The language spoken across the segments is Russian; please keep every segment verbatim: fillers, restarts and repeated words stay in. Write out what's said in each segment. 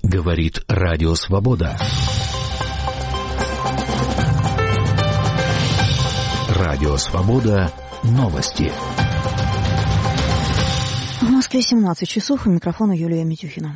Говорит Радио Свобода. Радио Свобода. Новости. В Москве семнадцать часов. У микрофона Юлия Митюхина.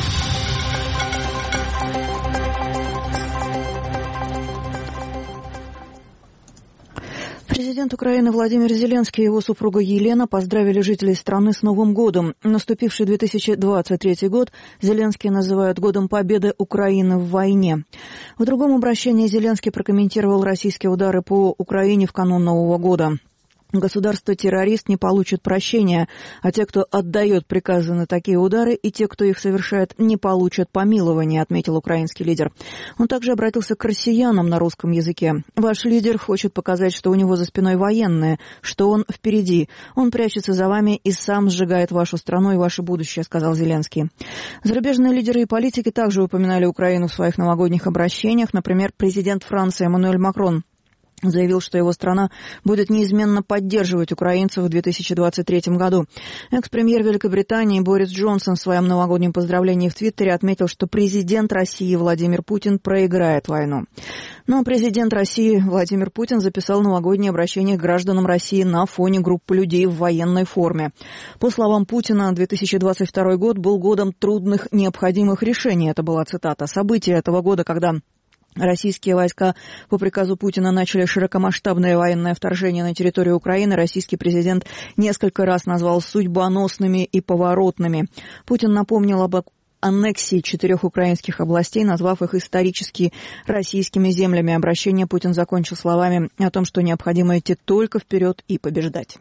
Президент Украины Владимир Зеленский и его супруга Елена поздравили жителей страны с Новым годом. Наступивший две тысячи двадцать третий год Зеленский называют годом победы Украины в войне. В другом обращении Зеленский прокомментировал российские удары по Украине в канун Нового года. Государство-террорист не получит прощения, а те, кто отдает приказы на такие удары, и те, кто их совершает, не получат помилования, отметил украинский лидер. Он также обратился к россиянам на русском языке. Ваш лидер хочет показать, что у него за спиной военные, что он впереди. Он прячется за вами и сам сжигает вашу страну и ваше будущее, сказал Зеленский. Зарубежные лидеры и политики также упоминали Украину в своих новогодних обращениях. Например, президент Франции Эммануэль Макрон заявил, что его страна будет неизменно поддерживать украинцев в две тысячи двадцать третьем году. Экс-премьер Великобритании Борис Джонсон в своем новогоднем поздравлении в Твиттере отметил, что президент России Владимир Путин проиграет войну. Но президент России Владимир Путин записал новогоднее обращение к гражданам России на фоне группы людей в военной форме. По словам Путина, две тысячи двадцать второй год был годом трудных необходимых решений. Это была цитата. События этого года, когда российские войска по приказу Путина начали широкомасштабное военное вторжение на территорию Украины. Российский президент несколько раз назвал судьбоносными и поворотными. Путин напомнил об аннексии четырех украинских областей, назвав их исторически российскими землями. Обращение Путин закончил словами о том, что необходимо идти только вперед и побеждать.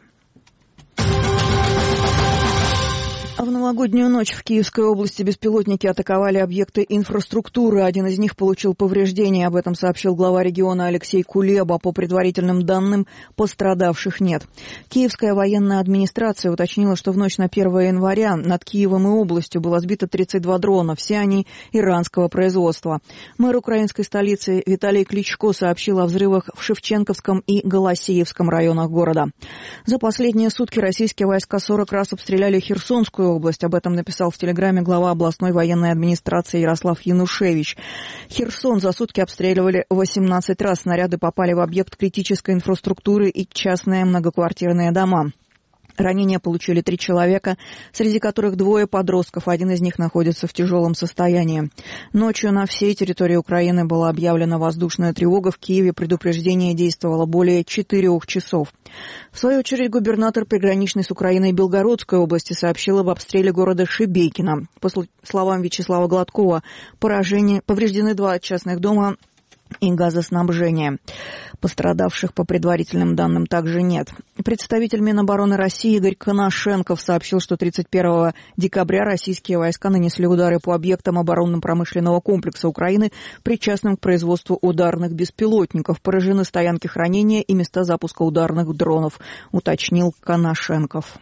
А в новогоднюю ночь в Киевской области беспилотники атаковали объекты инфраструктуры. Один из них получил повреждения. Об этом сообщил глава региона Алексей Кулеба. По предварительным данным, пострадавших нет. Киевская военная администрация уточнила, что в ночь на первое января над Киевом и областью было сбито тридцать два дрона. Все они иранского производства. Мэр украинской столицы Виталий Кличко сообщил о взрывах в Шевченковском и Голосеевском районах города. За последние сутки российские войска сорок раз обстреляли Херсонскую область. Об этом написал в Телеграме глава областной военной администрации Ярослав Янушевич. Херсон за сутки обстреливали восемнадцать раз. Снаряды попали в объект критической инфраструктуры и частные многоквартирные дома. Ранения получили три человека, среди которых двое подростков. Один из них находится в тяжелом состоянии. Ночью на всей территории Украины была объявлена воздушная тревога. В Киеве предупреждение действовало более четырех часов. В свою очередь, губернатор приграничной с Украиной Белгородской области сообщил об обстреле города Шебекино. По словам Вячеслава Гладкова, поражение, повреждены два частных дома и газоснабжение. Пострадавших по предварительным данным также нет. Представитель Минобороны России Игорь Коношенков сообщил, что тридцать первого декабря российские войска нанесли удары по объектам оборонно-промышленного комплекса Украины, причастным к производству ударных беспилотников. Поражены стоянки хранения и места запуска ударных дронов, уточнил Коношенков.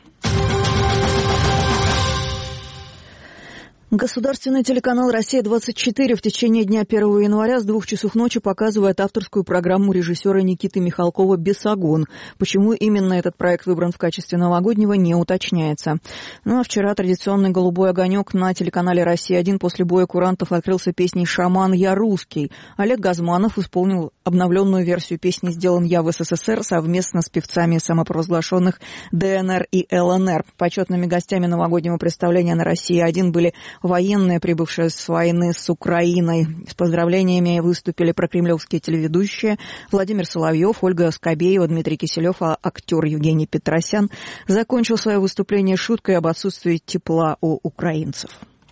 Государственный телеканал «Россия-двадцать четыре» в течение дня первого января с двух часов ночи показывает авторскую программу режиссера Никиты Михалкова «Бесогон». Почему именно этот проект выбран в качестве новогоднего, не уточняется. Ну а вчера традиционный «Голубой огонек» на телеканале «Россия один» после боя курантов открылся песней «Шаман, я русский». Олег Газманов исполнил обновленную версию песни «Сделан я в СССР» совместно с певцами самопровозглашенных ДНР и ЛНР. Почетными гостями новогоднего представления на «Россия один» были военные, прибывшие с войны с Украиной. С поздравлениями выступили прокремлевские телеведущие Владимир Соловьев, Ольга Скобеева, Дмитрий Киселев, а актер Евгений Петросян закончил свое выступление шуткой об отсутствии тепла у украинцев.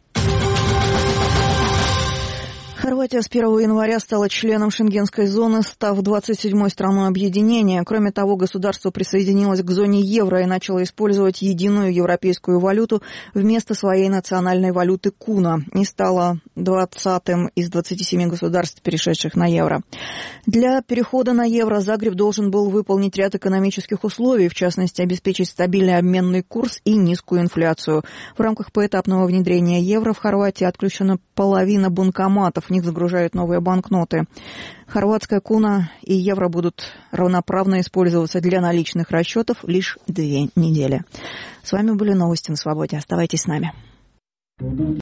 Хорватия с первого января стала членом Шенгенской зоны, став двадцать седьмой страной объединения. Кроме того, государство присоединилось к зоне евро и начало использовать единую европейскую валюту вместо своей национальной валюты куна и стало двадцатым из двадцати семи государств, перешедших на евро. Для перехода на евро Загреб должен был выполнить ряд экономических условий, в частности, обеспечить стабильный обменный курс и низкую инфляцию. В рамках поэтапного внедрения евро в Хорватии отключена половина банкоматов. В них загружают новые банкноты. Хорватская куна и евро будут равноправно использоваться для наличных расчетов лишь две недели. С вами были новости на Свободе. Оставайтесь с нами.